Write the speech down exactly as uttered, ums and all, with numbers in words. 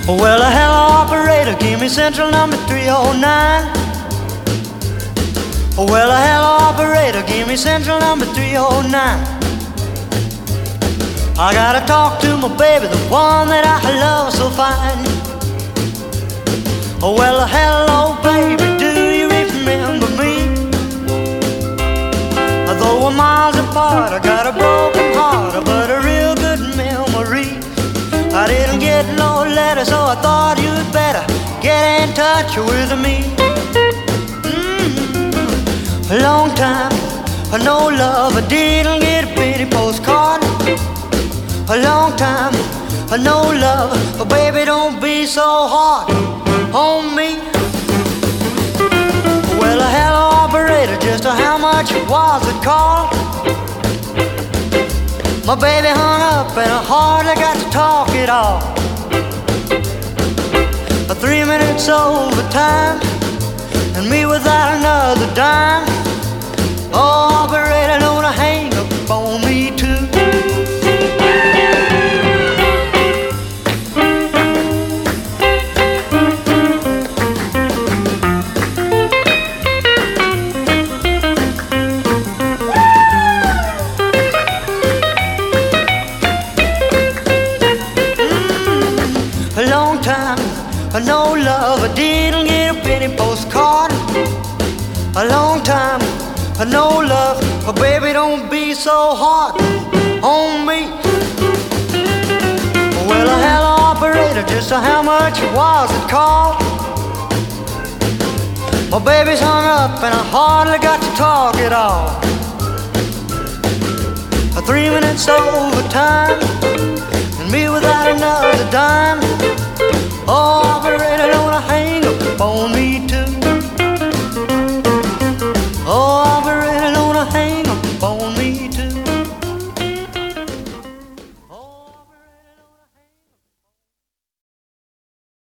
Well, hello operator, give me central number three oh nine. Well, hello operator, give me central number three oh nine. I gotta talk to my baby, the one that I love so fine. Well, hello baby, do you remember me? Though we're miles apart, I got a broken heart, but a real good memory. I didn't get no letter, so I thought you'd better get in touch with me. Mm-hmm. A long time, no love, I didn't get a pretty postcard. A long time, no love, but baby, don't be so hard on me. Well, hello operator, just how much was it cost? My baby hung up and I hardly got to talk it off. Three minutes overtime and me without another dime. Oh, operator, don't hang up on me too. No love, I didn't get a penny postcard. A long time, no love, but baby, don't be so hard on me. Well, hello operator, just how much was it cost? My baby's hung up and I hardly got to talk it off. Three minutes overtime and me without another dime. Oh,